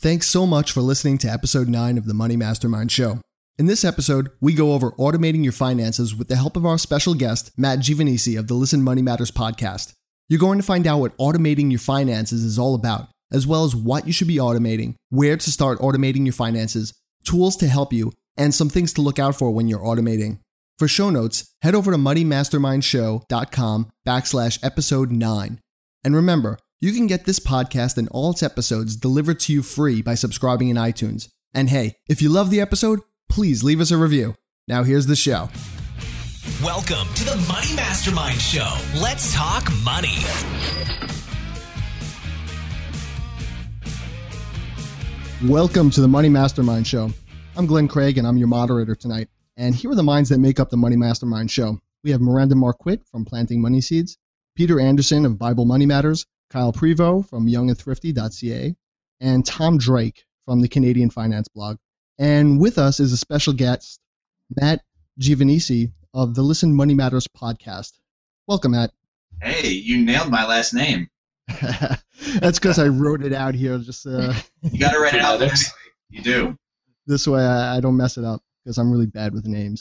Thanks so much for listening to episode 9 of the Money Mastermind Show. In this episode, we go over automating your finances with the help of our special guest, Matt Giovanisi of the Listen Money Matters podcast. You're going to find out what automating your finances is all about, as well as what you should be automating, where to start automating your finances, tools to help you, and some things to look out for when you're automating. For show notes, head over to moneymastermindshow.com/episode 9. And remember, you can get this podcast and all its episodes delivered to you free by subscribing in iTunes. And hey, if you love the episode, please leave us a review. Now here's the show. Welcome to the Money Mastermind Show. Let's talk money. Welcome to the Money Mastermind Show. I'm Glenn Craig and I'm your moderator tonight. And here are the minds that make up the Money Mastermind Show. We have Miranda Marquit from Planting Money Seeds, Peter Anderson of Bible Money Matters, Kyle Prevost from youngandthrifty.ca, and Tom Drake from the Canadian Finance Blog. And with us is a special guest, Matt Giovanisi of the Listen Money Matters podcast. Welcome, Matt. Hey, you nailed my last name. That's because I wrote it out here. Just you got to write it out. Anyway. You do. This way I don't mess it up because I'm really bad with names.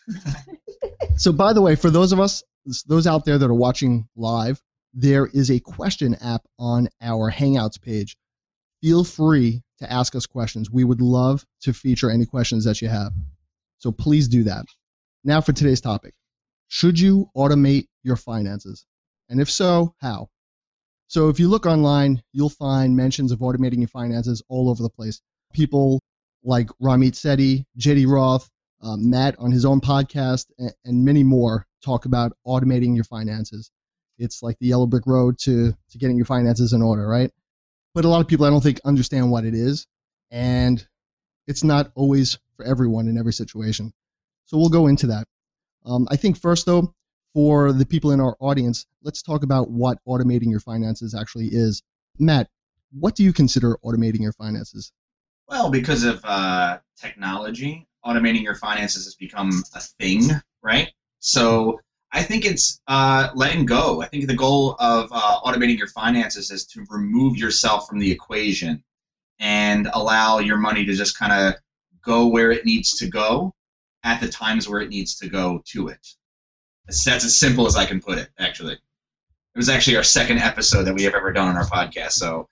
So, by the way, for those out there that are watching live, there is a question app on our Hangouts page. Feel free to ask us questions. We would love to feature any questions that you have. So please do that. Now for today's topic. Should you automate your finances? And if so, how? So if you look online, you'll find mentions of automating your finances all over the place. People like Ramit Sethi, JD Roth, Matt on his own podcast, and many more talk about automating your finances. It's like the yellow brick road to getting your finances in order, right? But a lot of people, I don't think, understand what it is, and it's not always for everyone in every situation. So we'll go into that. I think first, though, for the people in our audience, let's talk about what automating your finances actually is. Matt, what do you consider automating your finances? Well, because of technology, automating your finances has become a thing, right? So I think it's letting go. I think the goal of automating your finances is to remove yourself from the equation and allow your money to just kind of go where it needs to go at the times where it needs to go to it. That's as simple as I can put it, actually. It was actually our second episode that we have ever done on our podcast. So,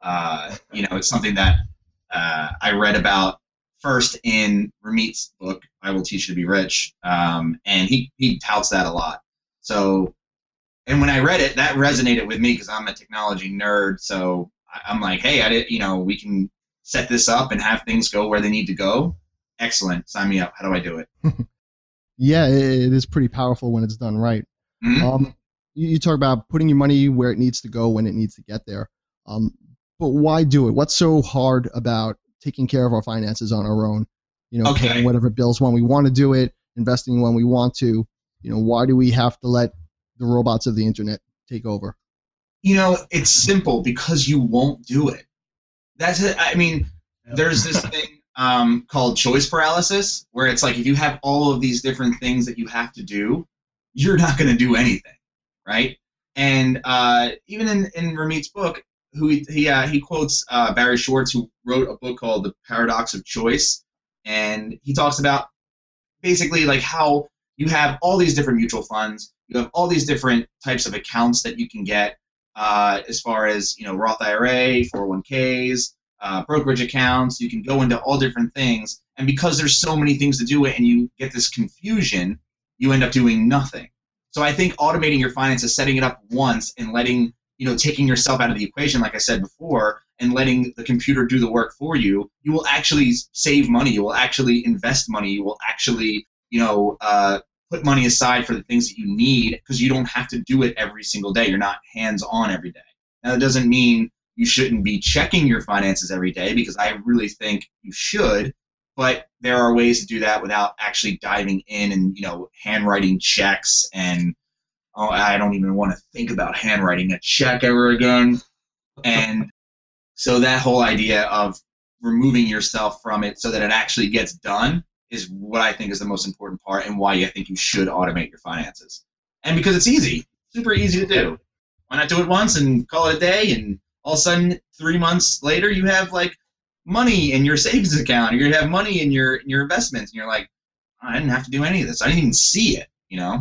it's something that I read about first in Ramit's book, I Will Teach You to Be Rich, and he touts that a lot. So, and when I read it, that resonated with me because I'm a technology nerd. So I'm like, hey, we can set this up and have things go where they need to go. Excellent. Sign me up. How do I do it? Yeah, it is pretty powerful when it's done right. Mm-hmm. You talk about putting your money where it needs to go when it needs to get there. But why do it? What's so hard about taking care of our finances on our own? Paying whatever bills when we want to do it, investing when we want to. Why do we have to let the robots of the internet take over? It's simple because you won't do it. That's it. I mean, there's this thing called choice paralysis, where it's like if you have all of these different things that you have to do, you're not going to do anything, right? And even in Ramit's book, he quotes Barry Schwartz, who wrote a book called The Paradox of Choice, and he talks about basically like how you have all these different mutual funds, you have all these different types of accounts that you can get, as far as Roth IRA, 401ks, brokerage accounts. You can go into all different things, and because there's so many things to do it, and you get this confusion, you end up doing nothing. So I think automating your finances, setting it up once, and letting taking yourself out of the equation, like I said before, and letting the computer do the work for you, you will actually save money. You will actually invest money. You will actually, put money aside for the things that you need because you don't have to do it every single day. You're not hands-on every day. Now, that doesn't mean you shouldn't be checking your finances every day, because I really think you should, but there are ways to do that without actually diving in and, handwriting checks and I don't even want to think about handwriting a check ever again. And so that whole idea of removing yourself from it so that it actually gets done is what I think is the most important part, and why I think you should automate your finances. And because it's easy, super easy to do. Why not do it once and call it a day, and all of a sudden 3 months later you have like money in your savings account. You're gonna have money in your investments, and you're like, I didn't have to do any of this. I didn't even see it.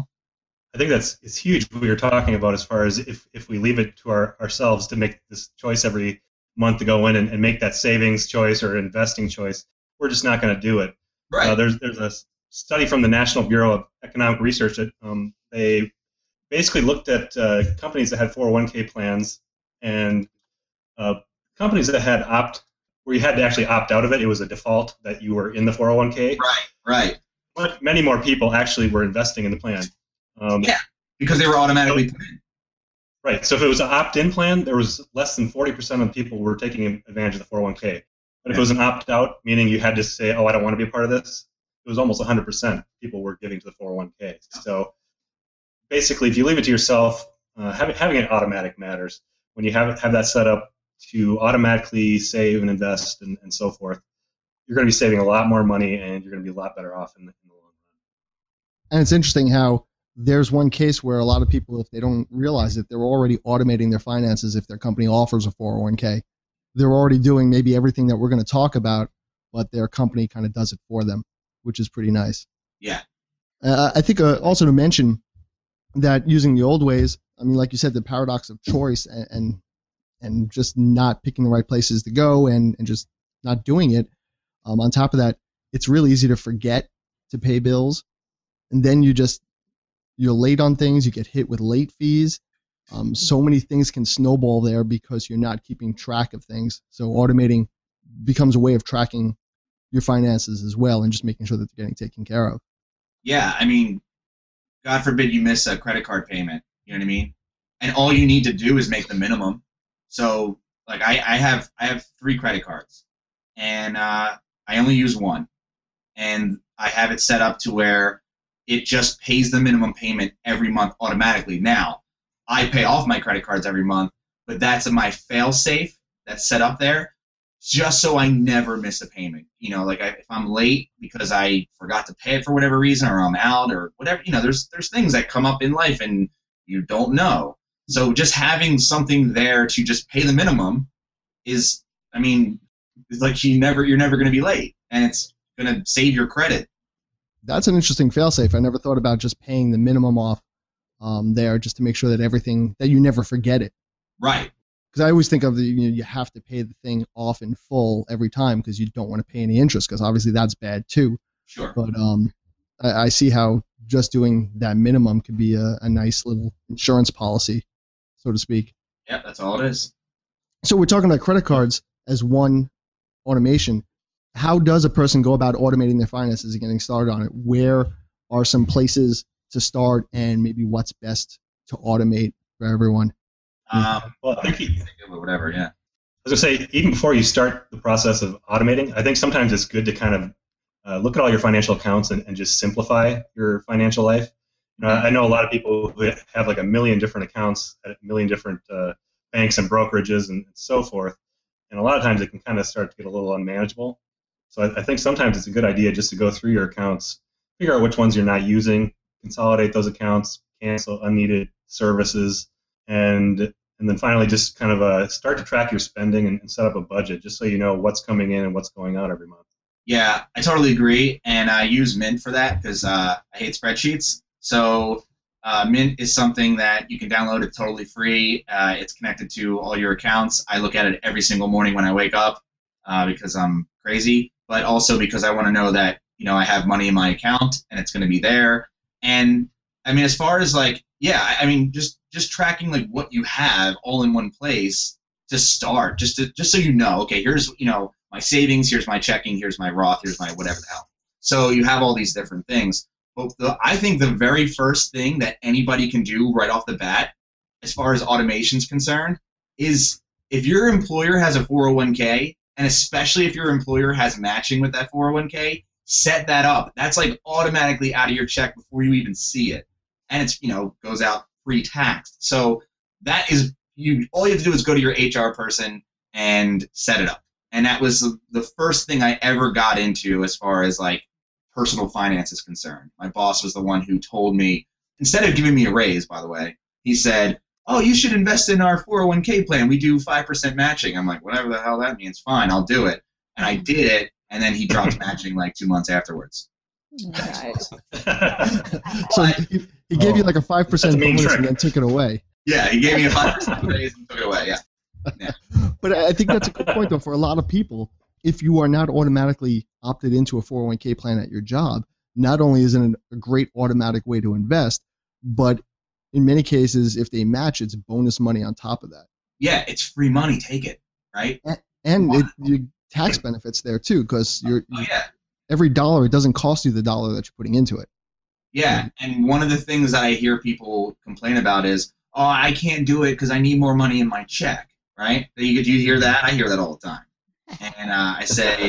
I think it's huge what you're talking about as far as if we leave it to ourselves to make this choice every month to go in and make that savings choice or investing choice, we're just not going to do it. Right. There's a study from the National Bureau of Economic Research that they basically looked at companies that had 401k plans and companies that had where you had to actually opt out of it. It was a default that you were in the 401k. Right. But many more people actually were investing in the plan. Yeah, because they were automatically put in. Right. So if it was an opt-in plan, there was less than 40% of people were taking advantage of the 401k. But if it was an opt-out, meaning you had to say, oh, I don't want to be a part of this, it was almost 100% people were giving to the 401k. So basically, if you leave it to yourself, having it automatic matters. When you have that set up to automatically save and invest and so forth, you're going to be saving a lot more money and you're going to be a lot better off in the long run. And it's interesting how there's one case where a lot of people, if they don't realize it, they're already automating their finances if their company offers a 401k. They're already doing maybe everything that we're going to talk about, but their company kind of does it for them, which is pretty nice. Yeah. I think also to mention that using the old ways, I mean, like you said, the paradox of choice and just not picking the right places to go and just not doing it. On top of that, it's really easy to forget to pay bills. And then you're late on things, you get hit with late fees. So many things can snowball there because you're not keeping track of things. So automating becomes a way of tracking your finances as well and just making sure that they're getting taken care of. Yeah, I mean, God forbid you miss a credit card payment. You know what I mean? And all you need to do is make the minimum. So, like, I have 3 credit cards, and I only use one, and I have it set up to where it just pays the minimum payment every month automatically. Now, I pay off my credit cards every month, but that's my fail-safe that's set up there just so I never miss a payment. Like if I'm late because I forgot to pay it for whatever reason or I'm out or whatever, there's things that come up in life and you don't know. So just having something there to just pay the minimum is, it's like you're never going to be late, and it's going to save your credit. That's an interesting fail-safe. I never thought about just paying the minimum off there just to make sure that that you never forget it. Right. Because I always think of you have to pay the thing off in full every time because you don't want to pay any interest because obviously that's bad too. Sure. But I see how just doing that minimum could be a nice little insurance policy, so to speak. Yeah, that's all it is. So we're talking about credit cards as one automation. How does a person go about automating their finances and getting started on it? Where are some places to start, and maybe what's best to automate for everyone? Well, I think whatever, yeah. I was going to say, even before you start the process of automating, I think sometimes it's good to kind of look at all your financial accounts and just simplify your financial life. I know a lot of people who have like a million different accounts at a million different banks and brokerages and so forth, and a lot of times it can kind of start to get a little unmanageable. So I think sometimes it's a good idea just to go through your accounts, figure out which ones you're not using, consolidate those accounts, cancel unneeded services, and then finally just kind of start to track your spending and set up a budget just so you know what's coming in and what's going out every month. Yeah, I totally agree, and I use Mint for that because I hate spreadsheets. So Mint is something that you can download. It's totally free. It's connected to all your accounts. I look at it every single morning when I wake up because I'm crazy, but also because I want to know that I have money in my account and it's going to be there. And as far as just tracking like what you have all in one place to start, just so okay, here's my savings, here's my checking, here's my Roth, here's my whatever the hell. So you have all these different things. But I think the very first thing that anybody can do right off the bat, as far as automation is concerned, is if your employer has a 401k, and especially if your employer has matching with that 401k, set that up. That's like automatically out of your check before you even see it. And it's, goes out pre-taxed. So that is, all you have to do is go to your HR person and set it up. And that was the first thing I ever got into as far as like personal finance is concerned. My boss was the one who told me, instead of giving me a raise, by the way, he said, oh, you should invest in our 401k plan. We do 5% matching. I'm like, whatever the hell that means, fine, I'll do it. And I did it, and then he dropped matching like 2 months afterwards. Nice. So he gave you like a 5% bonus and then took it away. Yeah, he gave me a 5% raise and took it away. Yeah. But I think that's a good point, though, for a lot of people. If you are not automatically opted into a 401k plan at your job, not only is it a great automatic way to invest, but in many cases, if they match, it's bonus money on top of that. Yeah, it's free money. Take it, right? And your tax benefits there, too, because yeah. every dollar, it doesn't cost you the dollar that you're putting into it. Yeah, and one of the things that I hear people complain about is, oh, I can't do it because I need more money in my check, right? Do you hear that? I hear that all the time. And I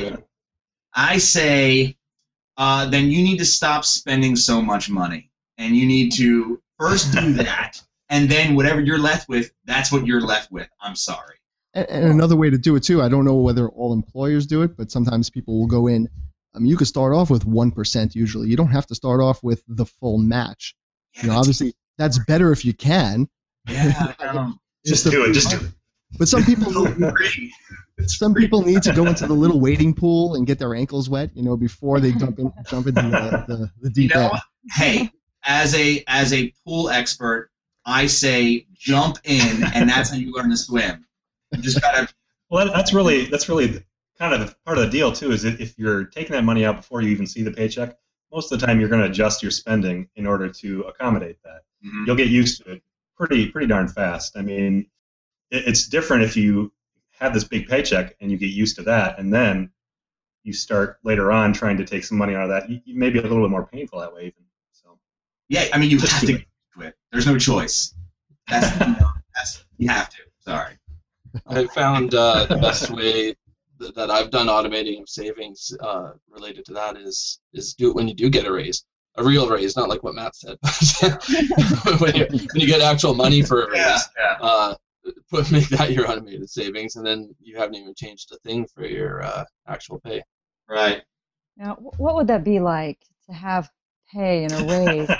say, then you need to stop spending so much money. And you need to first do that, and then whatever you're left with, that's what you're left with. I'm sorry. And another way to do it, too, I don't know whether all employers do it, but sometimes people will go in. You could start off with 1% usually. You don't have to start off with the full match. Yeah, obviously, that's better if you can. Yeah, just do it. But some people need to go into the little wading pool and get their ankles wet, before they jump into the deep end. Hey, as a pool expert, I say jump in, and that's how you learn to swim. You just gotta. Well, that's really kind of part of the deal too. Is if you're taking that money out before you even see the paycheck, most of the time you're going to adjust your spending in order to accommodate that. Mm-hmm. You'll get used to it pretty darn fast. I mean, it's different if you have this big paycheck and you get used to that, and then you start later on trying to take some money out of that. You may be a little bit more painful that way, even. So. Yeah, I mean, you have to do it. There's no choice. You have to. Sorry. I found the best way that I've done automating of savings related to that is do it when you do get a raise. A real raise, not like what Matt said. when you get actual money for a raise, make that your automated savings, and then you haven't even changed a thing for your actual pay. Right. Now, what would that be like to have pay and a raise?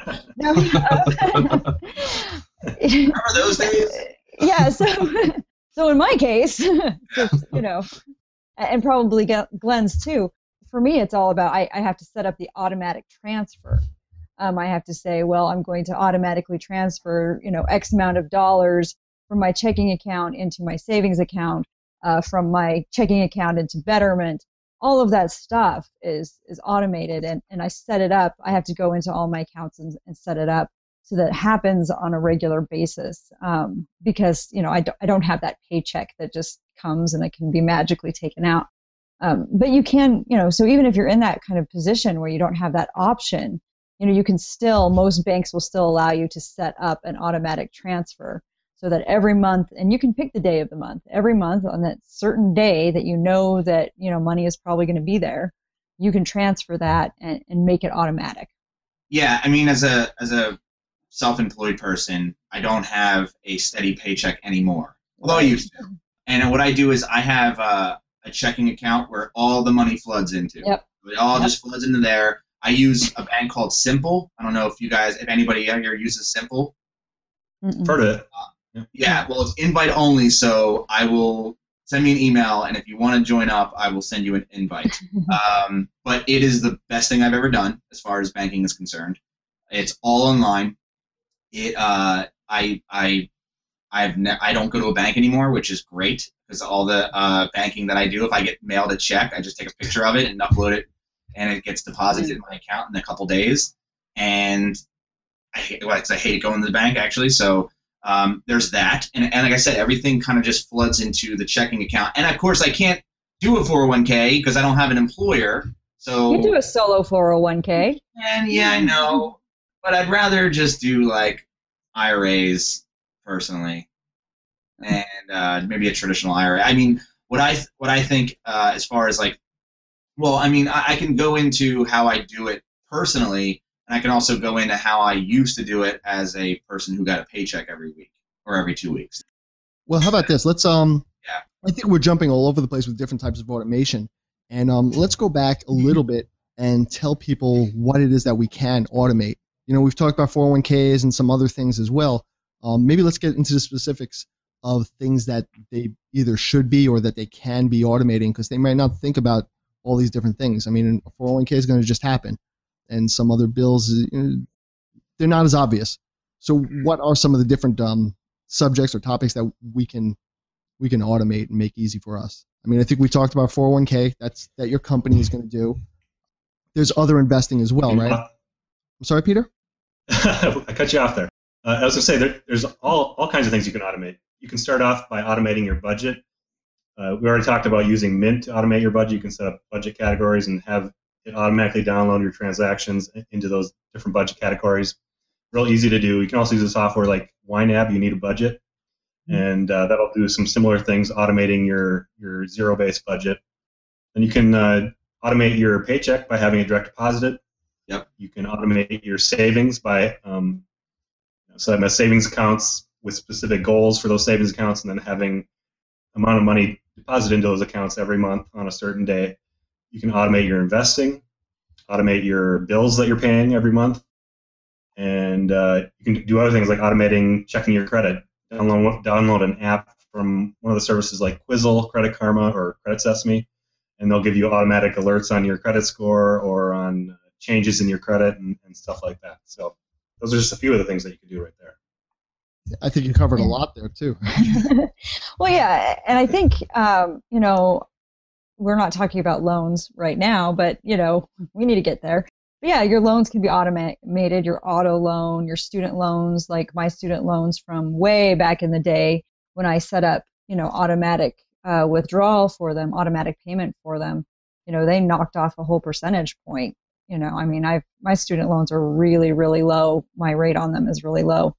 Remember those days? Yeah. So in my case, and probably Glenn's too. For me, it's all about I have to set up the automatic transfer. I have to say, well, I'm going to automatically transfer, X amount of dollars from my checking account into my savings account, from my checking account into Betterment. All of that stuff is automated, and I set it up. I have to go into all my accounts and set it up so that it happens on a regular basis, because I don't have that paycheck that just comes and it can be magically taken out. But you can, so even if you're in that kind of position where you don't have that option, you can still, most banks will still allow you to set up an automatic transfer so that every month, and you can pick the day of the month, every month on that certain day that that, money is probably going to be there, you can transfer that and make it automatic. Yeah, I mean, as a self-employed person, I don't have a steady paycheck anymore, although I used to. And what I do is I have a checking account where all the money floods into. Yep. It all just floods into there. I use a bank called Simple. I don't know if anybody out here uses Simple. Heard of it. Yeah, well, it's invite only, so I will send me an email, and if you want to join up, I will send you an invite. But it is the best thing I've ever done as far as banking is concerned. It's all online. I don't go to a bank anymore, which is great, because all the banking that I do, if I get mailed a check, I just take a picture of it and upload it, and it gets deposited in my account in a couple days. And I hate going to the bank, actually, so there's that. And like I said, everything kind of just floods into the checking account. And, of course, I can't do a 401k because I don't have an employer. So you do a solo 401k. And yeah, I know, but I'd rather just do like IRAs personally, and maybe a traditional IRA. I mean, what I think as far as like, well, I mean, I can go into how I do it personally, and I can also go into how I used to do it as a person who got a paycheck every week or every 2 weeks. Well, how about this? Let's I think we're jumping all over the place with different types of automation, and let's go back a little bit and tell people what it is that we can automate. We've talked about 401ks and some other things as well. Maybe let's get into the specifics of things that they either should be or that they can be automating, because they might not think about all these different things. I mean, a 401k is going to just happen, and some other bills, they're not as obvious. So what are some of the different subjects or topics that we can automate and make easy for us? I mean, I think we talked about 401k. That your company is going to do. There's other investing as well, right? I'm sorry, Peter? I cut you off there. I was going to say there's all kinds of things you can automate. You can start off by automating your budget. We already talked about using Mint to automate your budget. You can set up budget categories and have it automatically download your transactions into those different budget categories. Real easy to do. You can also use a software like YNAB. You need a budget, and that'll do some similar things, automating your zero-based budget. And you can automate your paycheck by having it direct deposited. Yep. You can automate your savings by setting up savings accounts with specific goals for those savings accounts, and then having amount of money deposited into those accounts every month on a certain day. You can automate your investing, automate your bills that you're paying every month, and you can do other things like automating checking your credit. Download an app from one of the services like Quizzle, Credit Karma, or Credit Sesame, and they'll give you automatic alerts on your credit score or on changes in your credit and stuff like that. So those are just a few of the things that you can do right there. I think you covered a lot there too. Well, yeah, and I think we're not talking about loans right now, but we need to get there. But yeah, your loans can be automated. Your auto loan, your student loans, like my student loans from way back in the day when I set up, automatic withdrawal for them, automatic payment for them. They knocked off a whole percentage point. My student loans are really, really low. My rate on them is really low.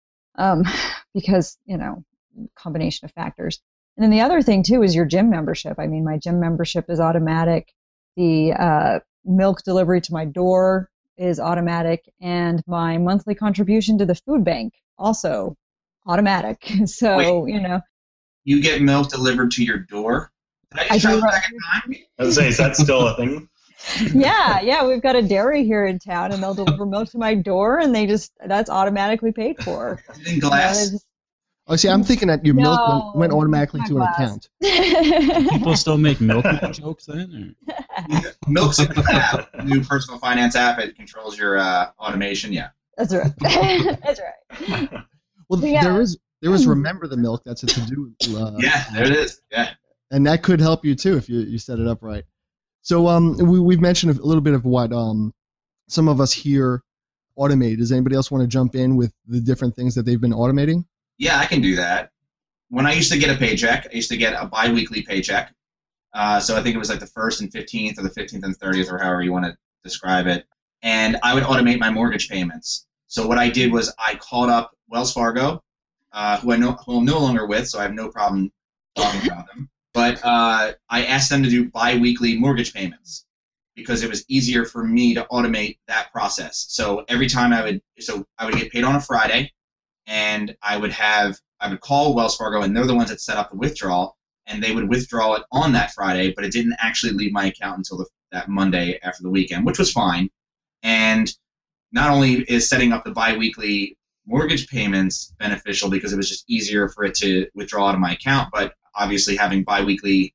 Because, combination of factors. And then the other thing too is your gym membership. I mean, my gym membership is automatic. The milk delivery to my door is automatic, and my monthly contribution to the food bank also automatic. So, Wait, you get milk delivered to your door? Did I just try the second time? I was saying, is that still a thing? Yeah, we've got a dairy here in town, and they'll deliver milk to my door, and that's automatically paid for. In glass? Oh, see, I'm thinking that your milk went automatically to an account. People still make milk jokes then? Or? Milk's a good app. New personal finance app. It controls your automation. Yeah. That's right. That's right. Well, yeah. There is Remember the Milk. That's a to-do. Yeah, there it is. Yeah. And that could help you too if you set it up right. So we've mentioned a little bit of what some of us here automate. Does anybody else want to jump in with the different things that they've been automating? Yeah, I can do that. When I used to get a paycheck, I used to get a bi-weekly paycheck. So I think it was like the 1st and 15th or the 15th and 30th or however you want to describe it. And I would automate my mortgage payments. So what I did was I called up Wells Fargo, who I'm no longer with, so I have no problem talking about them. But I asked them to do bi-weekly mortgage payments because it was easier for me to automate that process. So every time I would get paid on a Friday, and I would call Wells Fargo, and they're the ones that set up the withdrawal, and they would withdraw it on that Friday, but it didn't actually leave my account until that Monday after the weekend, which was fine. And not only is setting up the bi-weekly mortgage payments beneficial because it was just easier for it to withdraw out of my account, but obviously having bi-weekly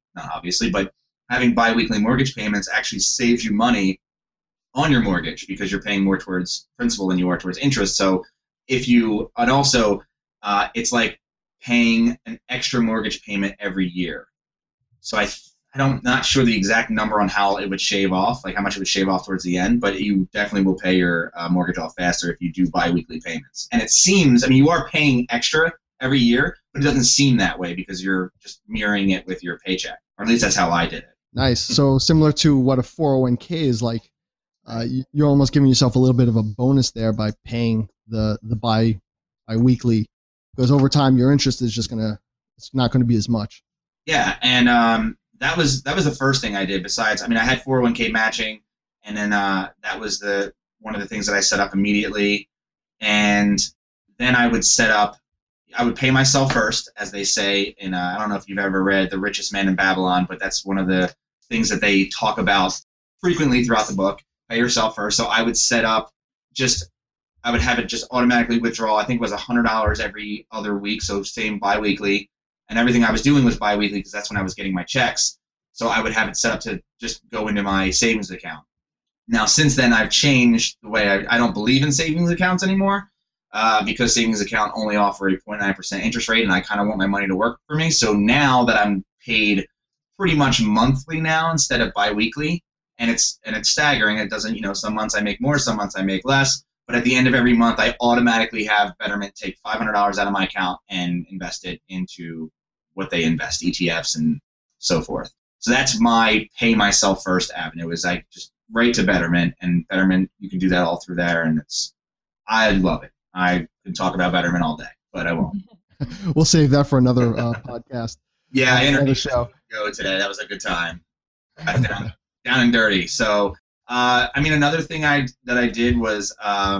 mortgage payments actually saves you money on your mortgage because you're paying more towards principal than you are towards interest. So it's like paying an extra mortgage payment every year. So I'm not sure the exact number on how it would shave off, like how much it would shave off towards the end, but you definitely will pay your mortgage off faster if you do bi-weekly payments. And it seems, you are paying extra every year, but it doesn't seem that way because you're just mirroring it with your paycheck. Or at least that's how I did it. Nice. So similar to what a 401k is like, you're almost giving yourself a little bit of a bonus there by paying the bi-weekly, because over time your interest is it's not going to be as much. Yeah, and that was the first thing I did. Besides, I had 401k matching, and then that was one of the things that I set up immediately. And then I would pay myself first, as they say in I don't know if you've ever read The Richest Man in Babylon, but that's one of the things that they talk about frequently throughout the book. Pay yourself first. So I would set up I would have it just automatically withdraw. I think it was $100 every other week, so same biweekly. And everything I was doing was biweekly because that's when I was getting my checks. So I would have it set up to just go into my savings account. Now, since then, I've changed the way I don't believe in savings accounts anymore because savings account only offer a 0.9% interest rate, and I kind of want my money to work for me. So now that I'm paid pretty much monthly now instead of biweekly, and it's staggering. It doesn't, some months I make more, some months I make less. But at the end of every month, I automatically have Betterment take $500 out of my account and invest it into what they invest, ETFs and so forth. So that's my pay myself first avenue, is I just write to Betterment, and Betterment, you can do that all through there, and I love it. I can talk about Betterment all day, but I won't. We'll save that for another podcast. Yeah, I another interviewed show. Go today. That was a good time. Down and dirty. So, another thing that I did was,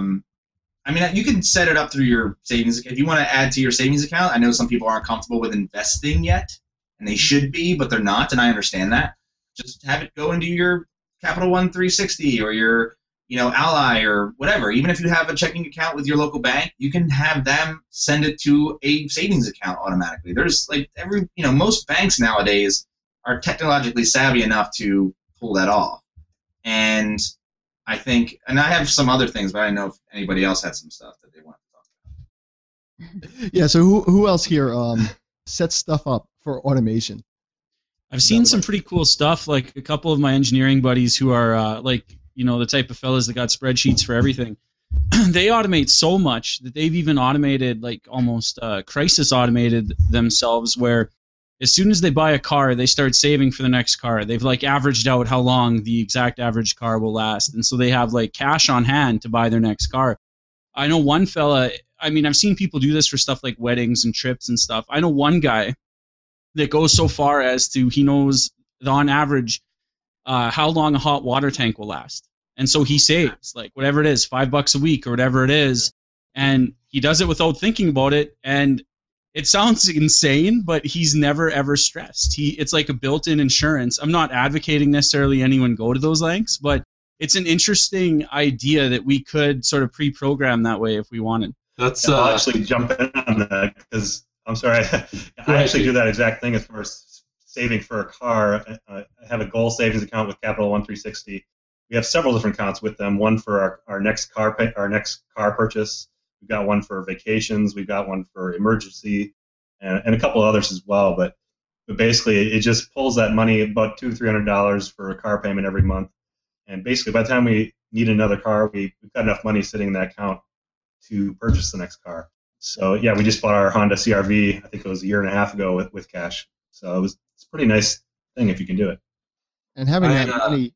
you can set it up through your savings. If you want to add to your savings account, I know some people aren't comfortable with investing yet, and they should be, but they're not, and I understand that. Just have it go into your Capital One 360 or your, Ally or whatever. Even if you have a checking account with your local bank, you can have them send it to a savings account automatically. There's most banks nowadays are technologically savvy enough to pull that off. And I think, and I have some other things, but I don't know if anybody else had some stuff that they want to talk about. Yeah, so who else here sets stuff up for automation? I've seen some pretty cool stuff, like a couple of my engineering buddies who are the type of fellas that got spreadsheets for everything. They automate so much that they've even automated, almost crisis automated themselves, where as soon as they buy a car, they start saving for the next car. They've averaged out how long the exact average car will last, and so they have cash on hand to buy their next car. I know one fella, I've seen people do this for stuff like weddings and trips and stuff. I know one guy that goes so far as to, he knows on average how long a hot water tank will last. And so he saves, whatever it is, $5 a week or whatever it is, and he does it without thinking about it. And it sounds insane, but he's never, ever stressed. It's like a built-in insurance. I'm not advocating necessarily anyone go to those lengths, but it's an interesting idea that we could sort of pre-program that way if we wanted. I'll actually jump in on that because, I'm sorry, I actually do that exact thing as far as saving for a car. I have a goal savings account with Capital One 360. We have several different accounts with them. One for our next car purchase. We've got one for vacations. We've got one for emergency, and a couple of others as well. But basically, it just pulls that money, about $200-300 for a car payment every month. And basically, by the time we need another car, we've got enough money sitting in that account to purchase the next car. So yeah, we just bought our Honda CR-V. I think it was a year and a half ago with cash. So it's a pretty nice thing if you can do it. And having that money.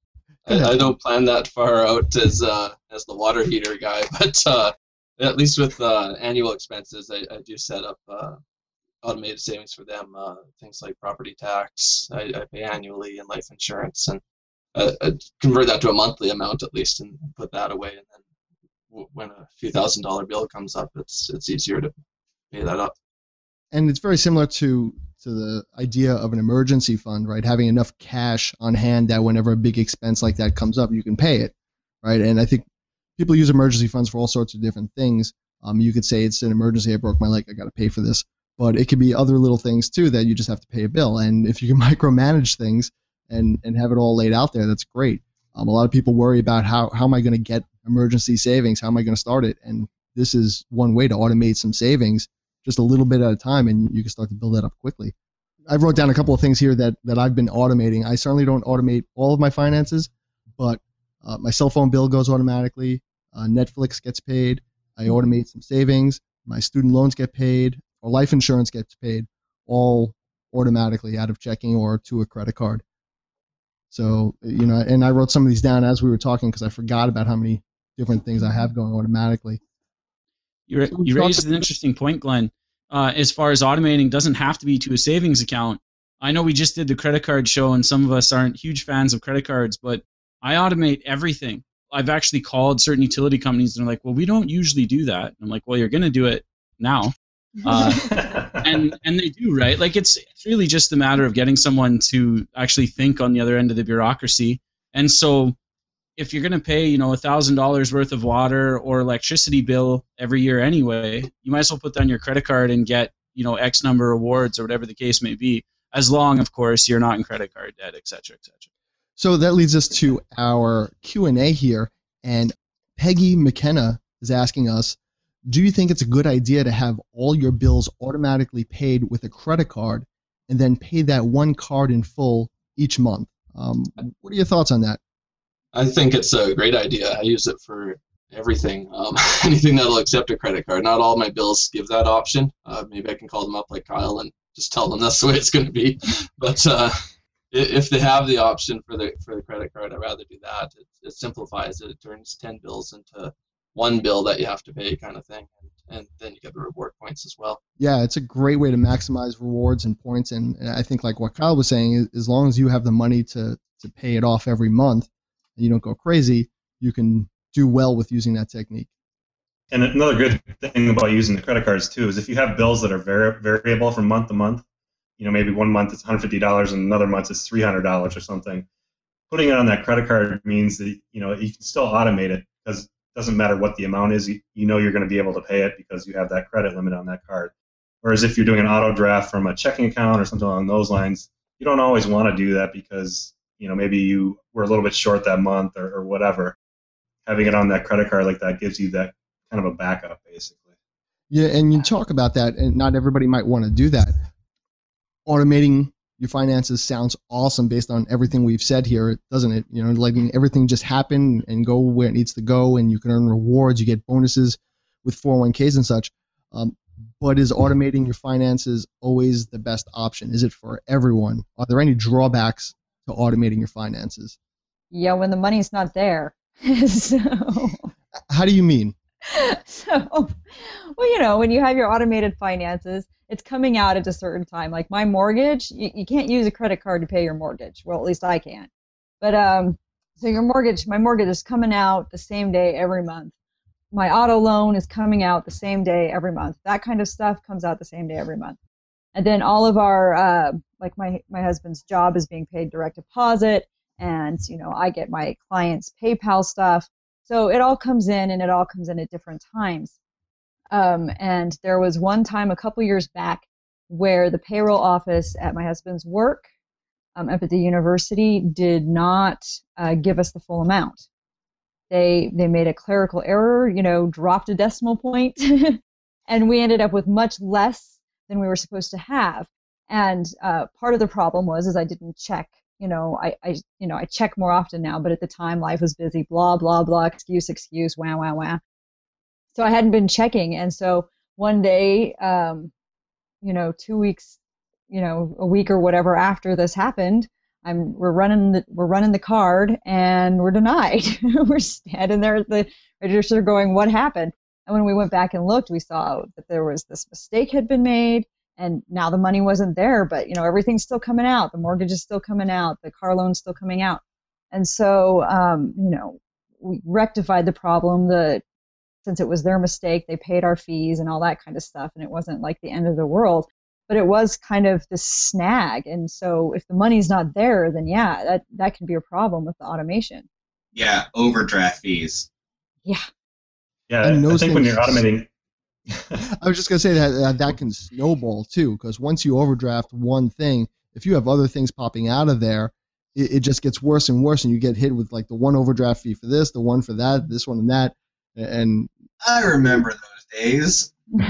I don't plan that far out as the water heater guy, but at least with annual expenses, I do set up automated savings for them. Things like property tax, I pay annually, and life insurance, and I convert that to a monthly amount at least, and put that away. And then when a few $1,000 bill comes up, it's easier to pay that up. And it's very similar to the idea of an emergency fund, right? Having enough cash on hand that whenever a big expense like that comes up, you can pay it, right? And I think people use emergency funds for all sorts of different things. You could say it's an emergency, I broke my leg, I got to pay for this. But it could be other little things too that you just have to pay a bill. And if you can micromanage things and have it all laid out there, that's great. A lot of people worry about how am I going to get emergency savings? How am I going to start it? And this is one way to automate some savings just a little bit at a time, and you can start to build that up quickly. I wrote down a couple of things here that I've been automating. I certainly don't automate all of my finances, but my cell phone bill goes automatically. Netflix gets paid. I automate some savings. My student loans get paid, or life insurance gets paid, all automatically out of checking or to a credit card. So, and I wrote some of these down as we were talking because I forgot about how many different things I have going automatically. You raised an interesting point, Glenn. As far as automating, doesn't have to be to a savings account. I know we just did the credit card show, and some of us aren't huge fans of credit cards, but I automate everything. I've actually called certain utility companies, and they're like, well, we don't usually do that. I'm like, well, you're going to do it now. And they do, right? It's really just a matter of getting someone to actually think on the other end of the bureaucracy. And so if you're going to pay, $1,000 worth of water or electricity bill every year anyway, you might as well put that on your credit card and get, X number of rewards or whatever the case may be, as long, of course, you're not in credit card debt, et cetera, et cetera. So that leads us to our Q&A here, and Peggy McKenna is asking us, do you think it's a good idea to have all your bills automatically paid with a credit card and then pay that one card in full each month? What are your thoughts on that? I think it's a great idea. I use it for everything. Anything that'll accept a credit card. Not all my bills give that option. Maybe I can call them up like Kyle and just tell them that's the way it's going to be. But if they have the option for the credit card, I'd rather do that. It simplifies it. It turns 10 bills into one bill that you have to pay, kind of thing, and then you get the reward points as well. Yeah, it's a great way to maximize rewards and points, and I think like what Kyle was saying, as long as you have the money to pay it off every month and you don't go crazy, you can do well with using that technique. And another good thing about using the credit cards too is if you have bills that are variable from month to month, maybe one month it's $150 and another month it's $300 or something, putting it on that credit card means that you can still automate it, because doesn't matter what the amount is, you're going to be able to pay it because you have that credit limit on that card. Whereas if you're doing an auto draft from a checking account or something along those lines, you don't always want to do that because maybe you were a little bit short that month or whatever. Having it on that credit card like that gives you that kind of a backup, basically. Yeah, and you talk about that, and not everybody might want to do that. Automating your finances sounds awesome based on everything we've said here, doesn't it? Letting everything just happen and go where it needs to go, and you can earn rewards, you get bonuses with 401ks and such. But is automating your finances always the best option? Is it for everyone? Are there any drawbacks to automating your finances? Yeah, when the money's not there. So, how do you mean? So, well, when you have your automated finances, it's coming out at a certain time. Like my mortgage, you can't use a credit card to pay your mortgage. Well, at least I can't. But so my mortgage is coming out the same day every month. My auto loan is coming out the same day every month. That kind of stuff comes out the same day every month. And then all of our, like my husband's job is being paid direct deposit, and I get my clients' PayPal stuff. So it all comes in, and it all comes in at different times. And there was one time a couple years back where the payroll office at my husband's work up at the university did not give us the full amount. They made a clerical error, dropped a decimal point, and we ended up with much less than we were supposed to have. And part of the problem was I didn't check. I check more often now, but at the time life was busy, blah, blah, blah, excuse, wah, wah, wah. So I hadn't been checking. And so one day, 2 weeks, a week or whatever after this happened, we're running the card and we're denied. We're standing there at the register going, what happened? And when we went back and looked, we saw that there was this mistake had been made. And now the money wasn't there, but everything's still coming out. The mortgage is still coming out. The car loan's still coming out. And so, we rectified the problem. Since it was their mistake, they paid our fees and all that kind of stuff. And it wasn't like the end of the world, but it was kind of this snag. And so if the money's not there, then yeah, that can be a problem with the automation. Yeah, overdraft fees. Yeah. Yeah, I think when you're automating. I was just going to say that can snowball too, because once you overdraft one thing, if you have other things popping out of there, it just gets worse and worse, and you get hit with like the one overdraft fee for this, the one for that, this one and that. And I remember those days.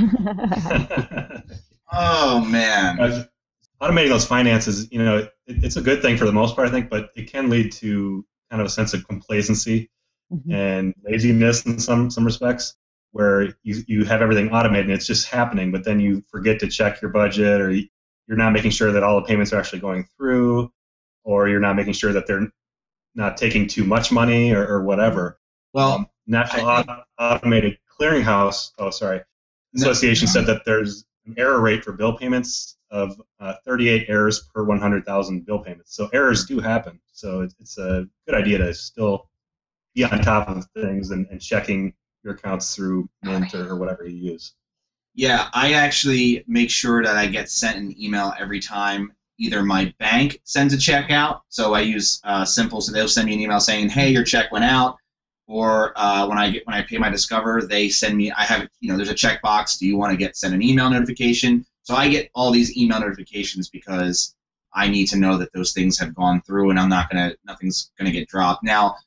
Oh, man. Automating those finances, it's a good thing for the most part, I think, but it can lead to kind of a sense of complacency and laziness in some respects, where you have everything automated and it's just happening, but then you forget to check your budget, or you're not making sure that all the payments are actually going through, or you're not making sure that they're not taking too much money or whatever. Well, National Automated Clearinghouse Association said that there's an error rate for bill payments of 38 errors per 100,000 bill payments. So errors do happen. So it's a good idea to still be on top of things and checking your accounts through Mint or whatever you use. Yeah, I actually make sure that I get sent an email every time either my bank sends a check out, so I use Simple, so they'll send me an email saying, hey, your check went out, or when I pay my Discover, they send me, I have, there's a checkbox, do you want to send an email notification? So I get all these email notifications because I need to know that those things have gone through and nothing's gonna get dropped. Now,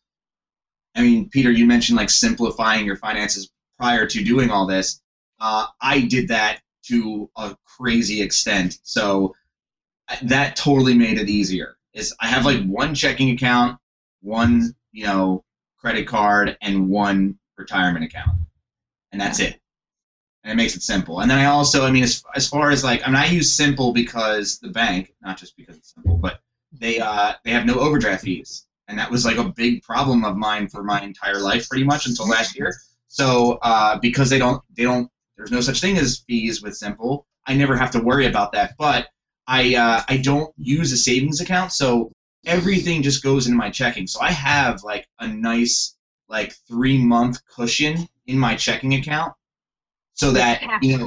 I mean, Peter, you mentioned like simplifying your finances prior to doing all this. I did that to a crazy extent. So that totally made it easier. I have like one checking account, one, credit card, and one retirement account. And that's it. And it makes it simple. And then I also, as far as like, I use Simple because the bank, not just because it's simple, but they have no overdraft fees. And that was like a big problem of mine for my entire life pretty much until last year. So because there's no such thing as fees with Simple, I never have to worry about that. But I don't use a savings account, so everything just goes into my checking. So I have like a nice 3-month cushion in my checking account, so that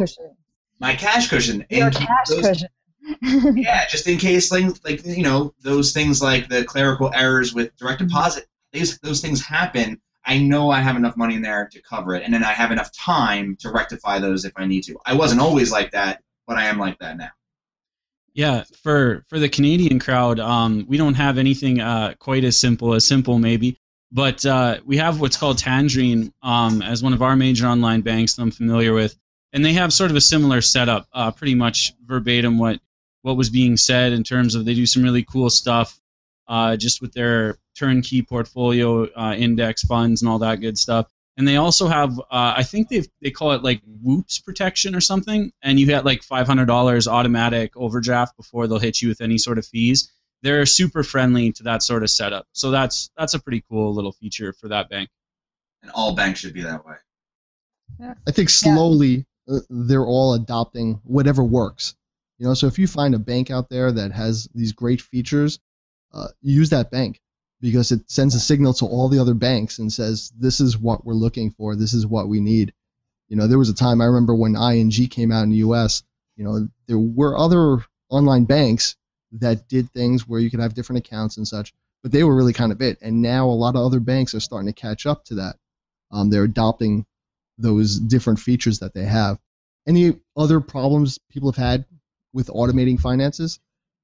my cash cushion. Your cash cushion. Yeah, just in case things like those things like the clerical errors with direct deposit, those things happen. I know I have enough money in there to cover it, and then I have enough time to rectify those if I need to. I wasn't always like that, but I am like that now. Yeah, for the Canadian crowd, we don't have anything quite as simple maybe, but we have what's called Tangerine as one of our major online banks that I'm familiar with, and they have sort of a similar setup, pretty much verbatim what was being said in terms of they do some really cool stuff just with their turnkey portfolio index funds and all that good stuff. And they also have, I think they call it like Whoops protection or something, and you get like $500 automatic overdraft before they'll hit you with any sort of fees. They're super friendly to that sort of setup. So that's a pretty cool little feature for that bank. And all banks should be that way. Yeah. I think slowly they're all adopting whatever works. So if you find a bank out there that has these great features, use that bank, because it sends a signal to all the other banks and says, this is what we're looking for, this is what we need. There was a time I remember when ING came out in the US, there were other online banks that did things where you could have different accounts and such, but they were really kind of it. And now a lot of other banks are starting to catch up to that. They're adopting those different features that they have. Any other problems people have had with automating finances?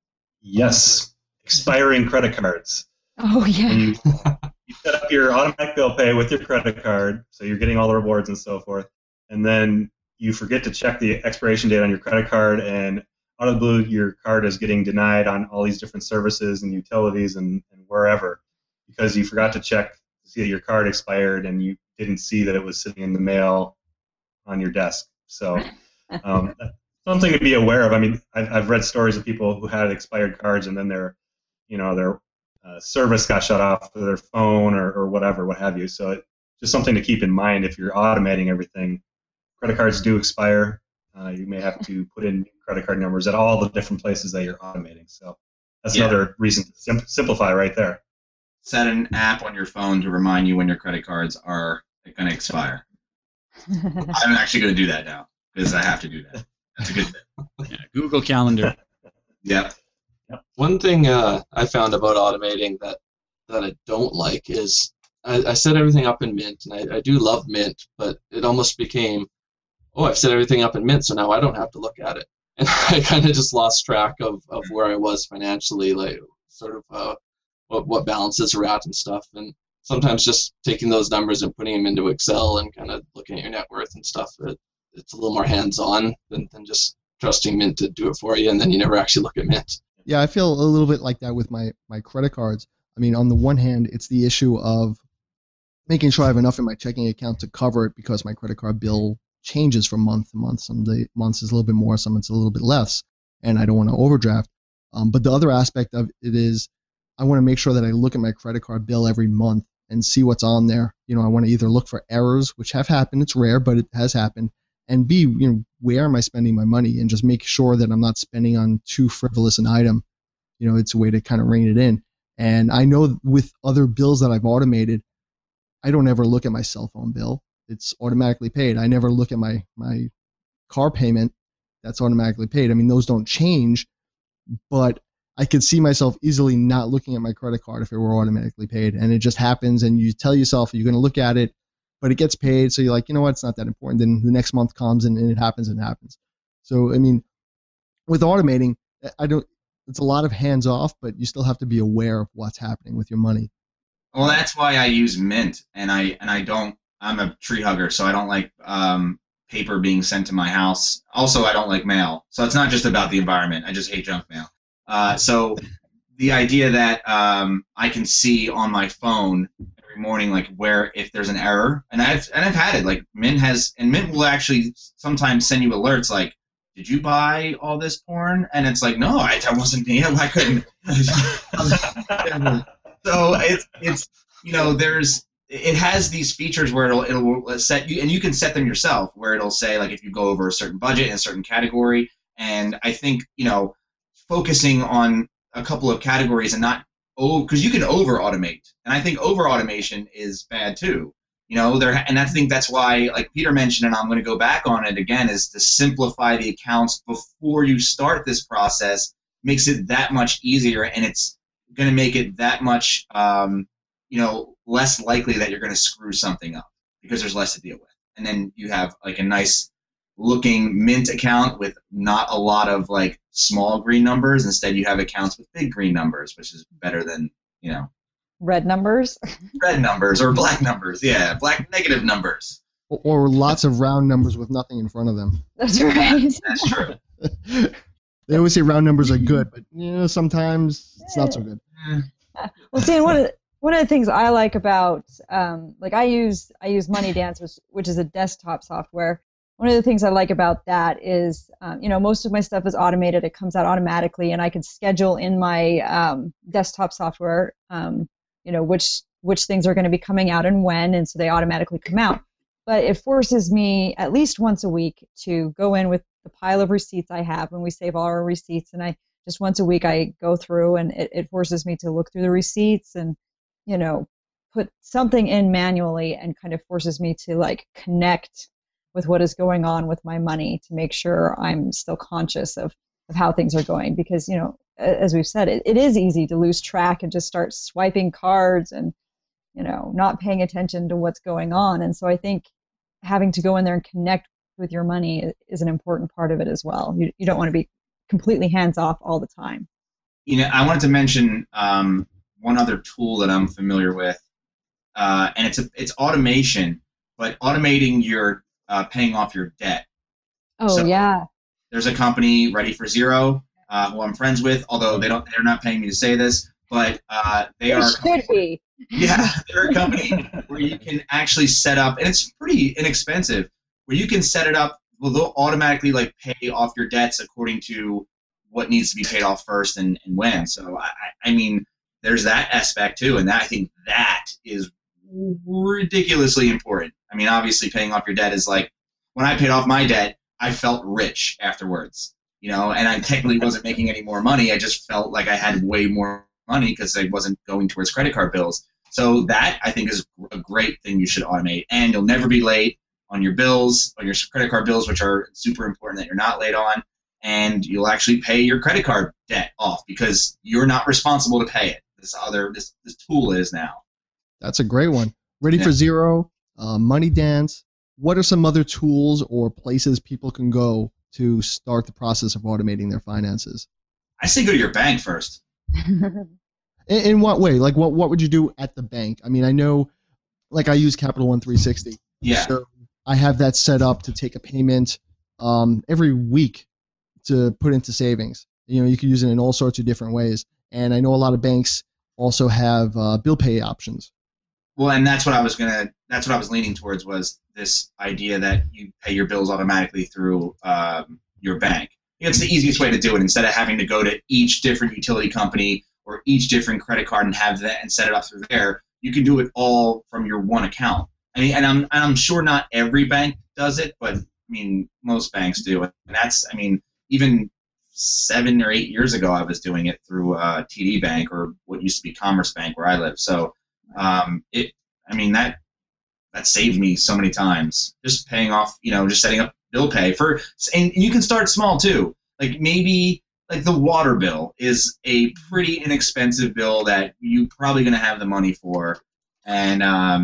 Yes, expiring credit cards. Oh, yeah. You set up your automatic bill pay with your credit card, so you're getting all the rewards and so forth, and then you forget to check the expiration date on your credit card, and out of the blue, your card is getting denied on all these different services and utilities and wherever, because you forgot to check to see that your card expired and you didn't see that it was sitting in the mail on your desk. So that's something to be aware of. I've read stories of people who had expired cards and then their service got shut off to their phone or whatever, what have you. So it's just something to keep in mind if you're automating everything. Credit cards do expire. You may have to put in credit card numbers at all the different places that you're automating. So that's another reason to simplify right there. Set an app on your phone to remind you when your credit cards are going to expire. I'm actually going to do that now because I have to do that. That's a good thing. Yeah, Google Calendar. Yep. One thing I found about automating that I don't like is I set everything up in Mint, and I do love Mint, but it almost became, I've set everything up in Mint, so now I don't have to look at it. And I kind of just lost track of where I was financially, like sort of what balances are at and stuff. And sometimes just taking those numbers and putting them into Excel and kind of looking at your net worth and stuff, it's a little more hands-on than just trusting Mint to do it for you, and then you never actually look at Mint. Yeah, I feel a little bit like that with my credit cards. On the one hand, it's the issue of making sure I have enough in my checking account to cover it, because my credit card bill changes from month to month. Some months is a little bit more, some it's a little bit less, and I don't want to overdraft. But the other aspect of it is I want to make sure that I look at my credit card bill every month and see what's on there. I want to either look for errors, which have happened. It's rare, but it has happened. And B, where am I spending my money, and just make sure that I'm not spending on too frivolous an item. It's a way to kind of rein it in. And I know with other bills that I've automated, I don't ever look at my cell phone bill. It's automatically paid. I never look at my car payment. That's automatically paid. Those don't change, but I could see myself easily not looking at my credit card if it were automatically paid, and it just happens, and you tell yourself you're going to look at it, but it gets paid, so you're like, you know what, it's not that important. Then the next month comes and it happens and it happens. So I mean, with automating, it's a lot of hands off, but you still have to be aware of what's happening with your money. Well, that's why I use Mint, and I'm a tree hugger, so I don't like paper being sent to my house. Also, I don't like mail, so it's not just about the environment. I just hate junk mail. So the idea that I can see on my phone every morning, like where if there's an error, and I've had it. Like Mint will actually sometimes send you alerts like, did you buy all this porn? And it's like, no, that wasn't me. I couldn't. So it's it has these features where it'll set you, and you can set them yourself, where it'll say like if you go over a certain budget in a certain category. And I think focusing on a couple of categories and not because you can over automate, and I think over automation is bad too. And I think that's why, like Peter mentioned, and I'm going to go back on it again, is to simplify the accounts before you start this process makes it that much easier, and it's going to make it that much less likely that you're going to screw something up because there's less to deal with. And then you have like a nice looking Mint account with not a lot of like small green numbers. Instead, you have accounts with big green numbers, which is better than red numbers. Red numbers or black numbers. Yeah, black negative numbers. Or lots of round numbers with nothing in front of them. That's right. That's true. They always say round numbers are good, but sometimes it's not so good. Well, Dan, one of the things I like about I use Money Dance, which is a desktop software. One of the things I like about that is, most of my stuff is automated. It comes out automatically, and I can schedule in my desktop software, which things are going to be coming out and when, and so they automatically come out. But it forces me at least once a week to go in with the pile of receipts I have, and we save all our receipts, and just once a week I go through, and it forces me to look through the receipts and, put something in manually, and kind of forces me to like connect with what is going on with my money to make sure I'm still conscious of how things are going. Because, as we've said, it is easy to lose track and just start swiping cards and, not paying attention to what's going on. And so I think having to go in there and connect with your money is an important part of it as well. You don't want to be completely hands off all the time. I wanted to mention one other tool that I'm familiar with, and it's automation, but automating your paying off your debt. Oh, so yeah. There's a company, Ready for Zero, who I'm friends with, although they're not paying me to say this, but they are. Should be. Yeah, they're a company where you can actually set up, and it's pretty inexpensive, where you can set it up. Well, they'll automatically like pay off your debts according to what needs to be paid off first and when. So I mean, there's that aspect too, and I think that is ridiculously important. I mean, obviously, paying off your debt is like, when I paid off my debt, I felt rich afterwards, and I technically wasn't making any more money. I just felt like I had way more money because I wasn't going towards credit card bills. So that, I think, is a great thing you should automate. And you'll never be late on your bills, on your credit card bills, which are super important that you're not late on. And you'll actually pay your credit card debt off because you're not responsible to pay it. This tool is now. That's a great one. Ready for Zero, Money Dance. What are some other tools or places people can go to start the process of automating their finances? I say go to your bank first. In what way? Like, what would you do at the bank? I mean, I know, like, I use Capital One 360. Yeah. So I have that set up to take a payment every week to put into savings. You can use it in all sorts of different ways. And I know a lot of banks also have bill pay options. Well, and that's what I was leaning towards, was this idea that you pay your bills automatically through your bank. It's the easiest way to do it. Instead of having to go to each different utility company or each different credit card and have that and set it up through there, you can do it all from your one account. I mean, and I'm sure not every bank does it, but I mean, most banks do. And that's, I mean, even 7 or 8 years ago, I was doing it through TD Bank, or what used to be Commerce Bank, where I live. So that saved me so many times, just paying off, just setting up bill pay and you can start small too. Like maybe like the water bill is a pretty inexpensive bill that you're probably going to have the money for, and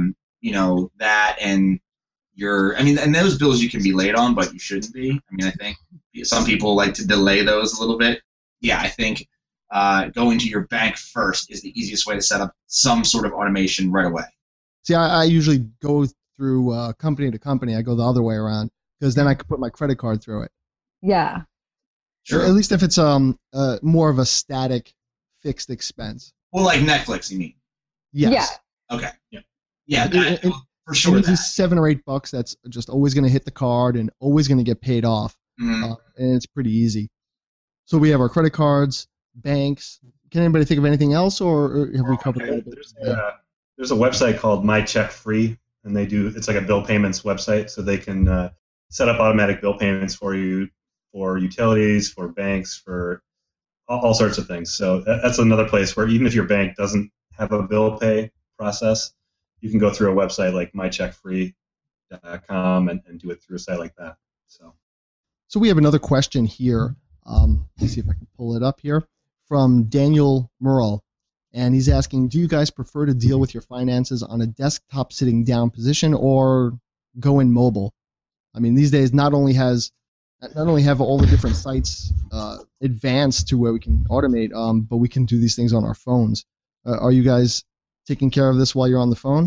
that and and those bills you can be late on, but you shouldn't be. I mean, I think some people like to delay those a little bit. Yeah, I think going to your bank first is the easiest way to set up some sort of automation right away. See, I usually go through company to company. I go the other way around because then I could put my credit card through it. Yeah. Sure. At least if it's more of a static, fixed expense. Well, like Netflix, you mean? Yes. Yeah. Okay. Yeah. Yeah, for sure. Usually $7 or $8 that's just always going to hit the card and always going to get paid off. Mhm. And it's pretty easy. So we have our credit cards, banks. Can anybody think of anything else, or have we covered Okay. that? There's a website called My Check Free, and it's like a bill payments website, so they can set up automatic bill payments for you, for utilities, for banks, for all sorts of things. So that's another place where even if your bank doesn't have a bill pay process, you can go through a website like mycheckfree.com and do it through a site like that. So we have another question here. Let's see if I can pull it up here from Daniel Murrell. And he's asking, do you guys prefer to deal with your finances on a desktop sitting down position or go in mobile? I mean, these days not only have all the different sites advanced to where we can automate, but we can do these things on our phones. Are you guys taking care of this while you're on the phone?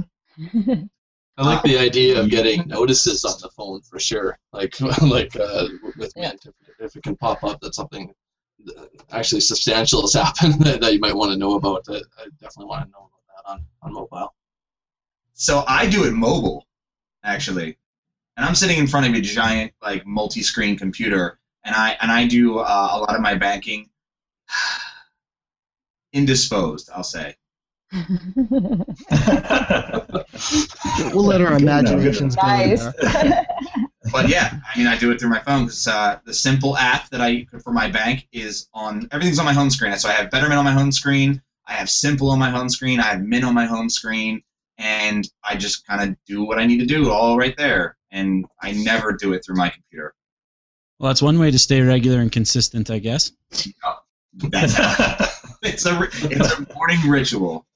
I like the idea of getting notices on the phone for sure. Like with Mint, if it can pop up that something actually substantial has happened that you might want to know about, I definitely want to know about that on mobile. So I do it mobile, actually, and I'm sitting in front of a giant like multi-screen computer, and I do a lot of my banking indisposed, I'll say. We'll let our imaginations go Nice. there. But yeah, I mean, I do it through my phone because the simple app that for my bank is everything's on my home screen. So I have Betterment on my home screen, I have Simple on my home screen, I have Mint on my home screen, and I just kind of do what I need to do all right there. And I never do it through my computer. Well, that's one way to stay regular and consistent, I guess. That's how it's a morning ritual.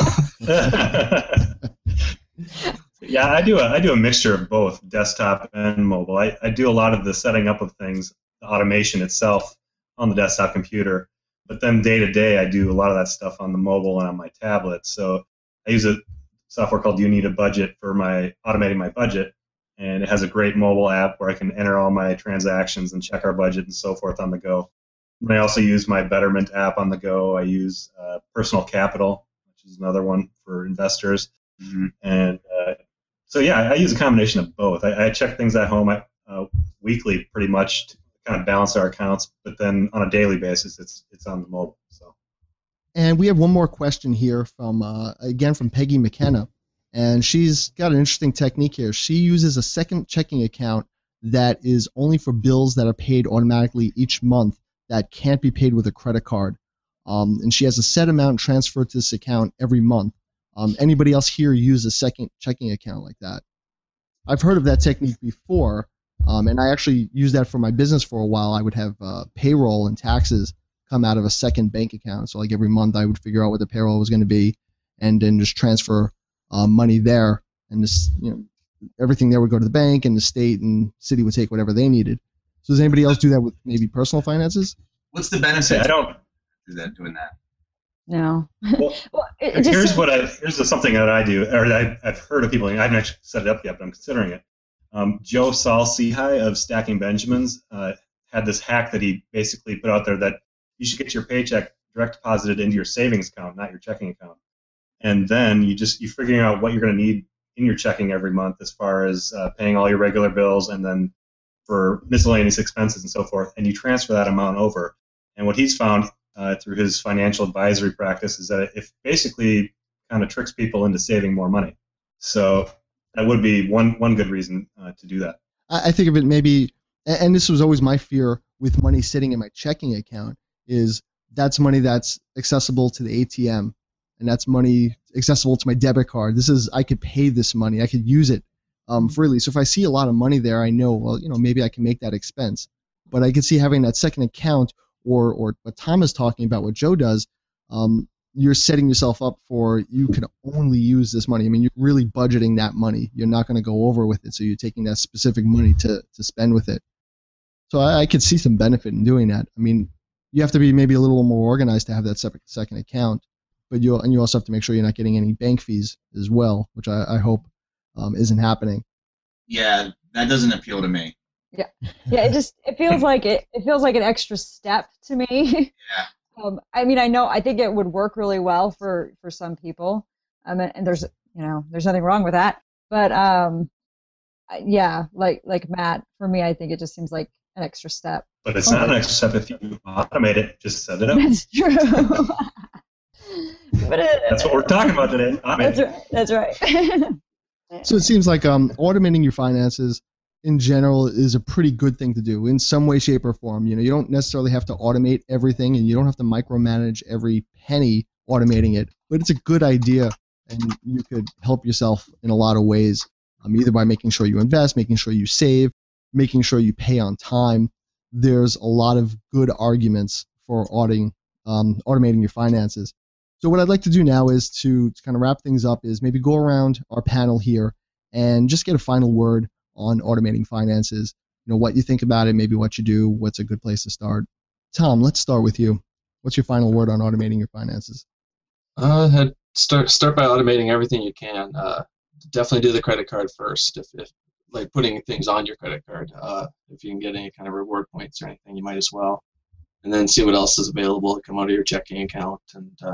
Yeah, I do a mixture of both desktop and mobile. I do a lot of the setting up of things, the automation itself on the desktop computer, but then day to day I do a lot of that stuff on the mobile and on my tablet. So I use a software called You Need a Budget for automating my budget, and it has a great mobile app where I can enter all my transactions and check our budget and so forth on the go. And I also use my Betterment app on the go. I use Personal Capital, which is another one for investors. Mm-hmm. And so, yeah, I use a combination of both. I check things at home weekly pretty much to kind of balance our accounts, but then on a daily basis, it's on the mobile. So. And we have one more question here from Peggy McKenna. And she's got an interesting technique here. She uses a second checking account that is only for bills that are paid automatically each month that can't be paid with a credit card. And she has a set amount transferred to this account every month. Anybody else here use a second checking account like that? I've heard of that technique before, and I actually used that for my business for a while. I would have payroll and taxes come out of a second bank account. So like every month I would figure out what the payroll was going to be and then just transfer money there. And just, everything there would go to the bank, and the state and city would take whatever they needed. So does anybody else do that with maybe personal finances? What's the benefit? I don't do that doing that. No. Well, here's something that I do, or that I've heard of people. I haven't actually set it up yet, but I'm considering it. Joe Saul-Sehy of Stacking Benjamins had this hack that he basically put out there that you should get your paycheck direct deposited into your savings account, not your checking account. And then you're figuring out what you're going to need in your checking every month as far as paying all your regular bills and then for miscellaneous expenses and so forth, and you transfer that amount over. And what he's found through his financial advisory practice is that it basically kind of tricks people into saving more money. So that would be one good reason to do that. I think of it maybe, and this was always my fear with money sitting in my checking account, is that's money that's accessible to the ATM, and that's money accessible to my debit card. I could pay this money. I could use it freely. So if I see a lot of money there, I know, well, maybe I can make that expense. But I could see having that second account or what Tom is talking about, what Joe does, you're setting yourself up for you can only use this money. I mean, you're really budgeting that money. You're not going to go over with it, so you're taking that specific money to spend with it. So I could see some benefit in doing that. I mean, you have to be maybe a little more organized to have that separate second account, but you also have to make sure you're not getting any bank fees as well, which I hope isn't happening. Yeah, that doesn't appeal to me. Yeah. It feels like an extra step to me. Yeah. I mean, I think it would work really well for some people, and there's nothing wrong with that. But yeah, like Matt, for me, I think it just seems like an extra step. But it's not an extra step if you automate it. Just set it up. That's true. That's what we're talking about today. That's right. So it seems like automating your finances in general is a pretty good thing to do in some way, shape, or form. You don't necessarily have to automate everything, and you don't have to micromanage every penny automating it, but it's a good idea, and you could help yourself in a lot of ways, either by making sure you invest, making sure you save, making sure you pay on time. There's a lot of good arguments for automating your finances. So what I'd like to do now is to kind of wrap things up is maybe go around our panel here and just get a final word on automating finances. What you think about it, maybe what you do, what's a good place to start. Tom, let's start with you. What's your final word on automating your finances? Start by automating everything you can. Definitely do the credit card first. If like putting things on your credit card, if you can get any kind of reward points or anything, you might as well. And then see what else is available to come out of your checking account,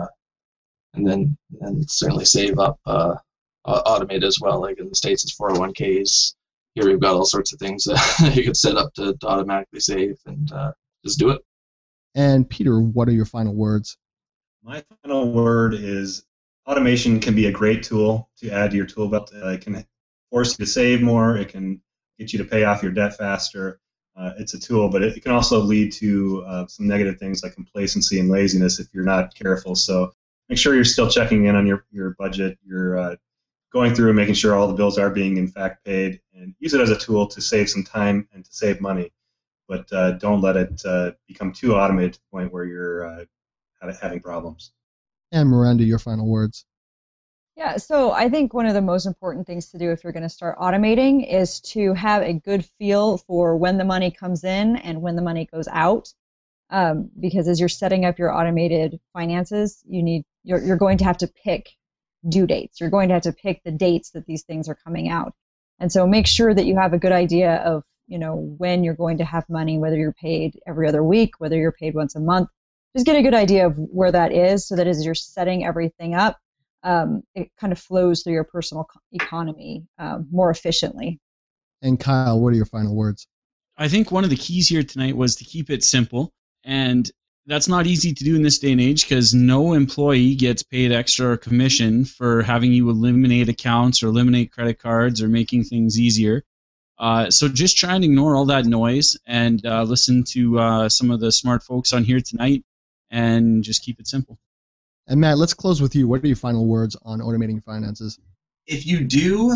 and then certainly save up. Automate as well. Like in the States, it's 401ks. Here we've got all sorts of things that you can set up to automatically save, and just do it. And Peter, what are your final words? My final word is automation can be a great tool to add to your tool belt. It can force you to save more. It can get you to pay off your debt faster. It's a tool, but it can also lead to some negative things like complacency and laziness if you're not careful. So make sure you're still checking in on your budget, you're going through and making sure all the bills are being in fact paid, and use it as a tool to save some time and to save money. But don't let it become too automated to the point where you're having problems. And Miranda, your final words. Yeah, so I think one of the most important things to do if you're going to start automating is to have a good feel for when the money comes in and when the money goes out. Because as you're setting up your automated finances, you're going to have to pick due dates. You're going to have to pick the dates that these things are coming out. And so make sure that you have a good idea of, when you're going to have money, whether you're paid every other week, whether you're paid once a month. Just get a good idea of where that is so that as you're setting everything up, it kind of flows through your personal economy more efficiently. And Kyle, what are your final words? I think one of the keys here tonight was to keep it simple. And that's not easy to do in this day and age because no employee gets paid extra commission for having you eliminate accounts or eliminate credit cards or making things easier. So just try and ignore all that noise and listen to some of the smart folks on here tonight and just keep it simple. And Matt, let's close with you. What are your final words on automating finances? If you do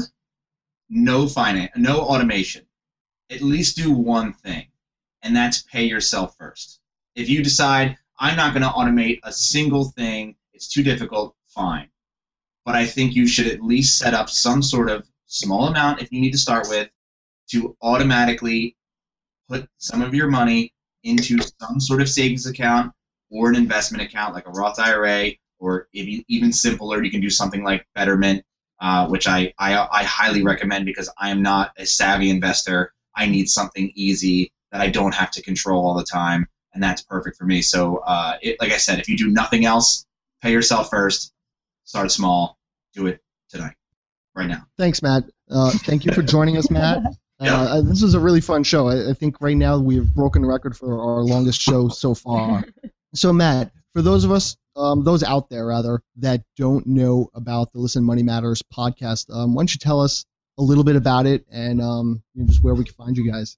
no automation, at least do one thing, and that's pay yourself first. If you decide, I'm not going to automate a single thing, it's too difficult, fine. But I think you should at least set up some sort of small amount, if you need to start with, to automatically put some of your money into some sort of savings account or an investment account like a Roth IRA, or even simpler, you can do something like Betterment, which I highly recommend because I am not a savvy investor. I need something easy that I don't have to control all the time. And that's perfect for me. So, like I said, if you do nothing else, pay yourself first, start small, do it tonight, right now. Thanks, Matt. Thank you for joining us, Matt. This was a really fun show. I think right now we've broken the record for our longest show so far. So, Matt, for those of us, those out there, rather, that don't know about the Listen Money Matters podcast, why don't you tell us a little bit about it and just where we can find you guys?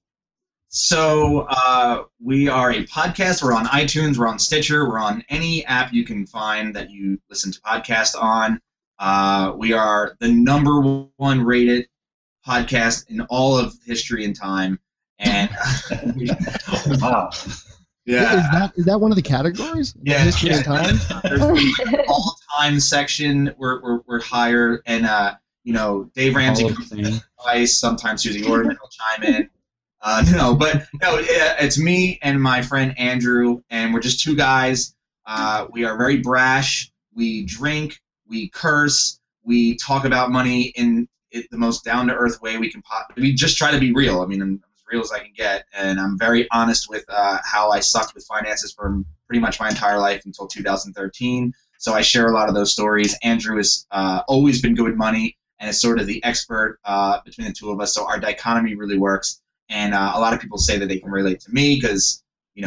So we are a podcast. We're on iTunes. We're on Stitcher. We're on any app you can find that you listen to podcasts on. We are the #1 rated podcast in all of history and time. And wow. Yeah. Is that one of the categories? Yeah. History and time? There's the all-time section. We're higher, and Dave Ramsey comes in twice. Sometimes Susie Orman will chime in. It's me and my friend Andrew, and we're just two guys. We are very brash. We drink. We curse. We talk about money in the most down-to-earth way we can. We just try to be real. I mean, I'm as real as I can get, and I'm very honest with how I sucked with finances for pretty much my entire life until 2013. So I share a lot of those stories. Andrew has always been good with money and is sort of the expert between the two of us. So our dichotomy really works. And a lot of people say that they can relate to me because,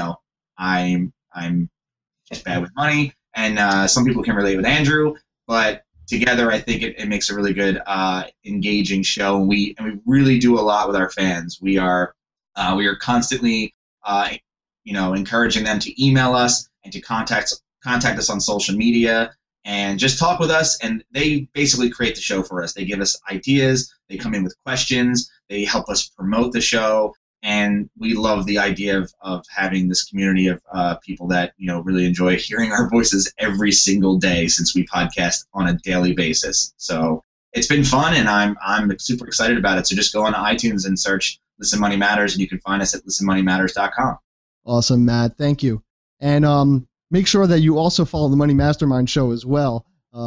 I'm just bad with money. And some people can relate with Andrew. But together, I think it makes a really good, engaging show. And we really do a lot with our fans. We are constantly, encouraging them to email us and to contact us on social media and just talk with us. And they basically create the show for us. They give us ideas. They come in with questions. They help us promote the show. And we love the idea of having this community of people that, really enjoy hearing our voices every single day since we podcast on a daily basis. So it's been fun, and I'm super excited about it. So just go on iTunes and search Listen Money Matters, and you can find us at listenmoneymatters.com. Awesome, Matt. Thank you. And make sure that you also follow the Money Mastermind show as well.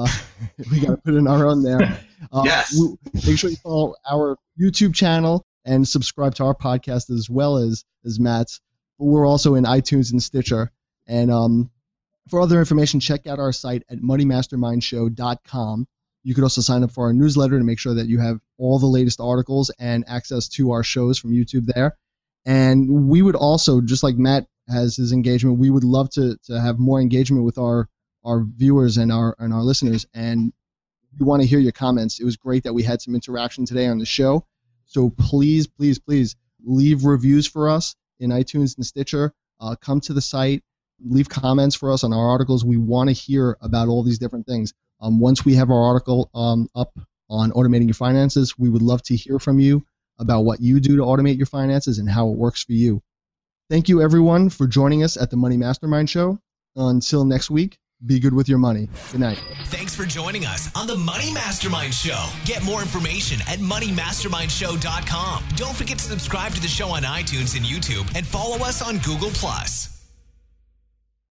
We got to put in our own there. Yes. Make sure you follow our YouTube channel and subscribe to our podcast as well as Matt's. We're also in iTunes and Stitcher. And for other information, check out our site at moneymastermindshow.com. You could also sign up for our newsletter to make sure that you have all the latest articles and access to our shows from YouTube there. And we would also, just like Matt has his engagement, we would love to have more engagement with our viewers and our listeners. And we want to hear your comments. It was great that we had some interaction today on the show. So please, please, please leave reviews for us in iTunes and Stitcher. Come to the site, leave comments for us on our articles. We want to hear about all these different things. Once we have our article up on automating your finances, we would love to hear from you about what you do to automate your finances and how it works for you. Thank you, everyone, for joining us at the Money Mastermind Show. Until next week, be good with your money. Good night. Thanks for joining us on the Money Mastermind Show. Get more information at moneymastermindshow.com. Don't forget to subscribe to the show on iTunes and YouTube and follow us on Google+.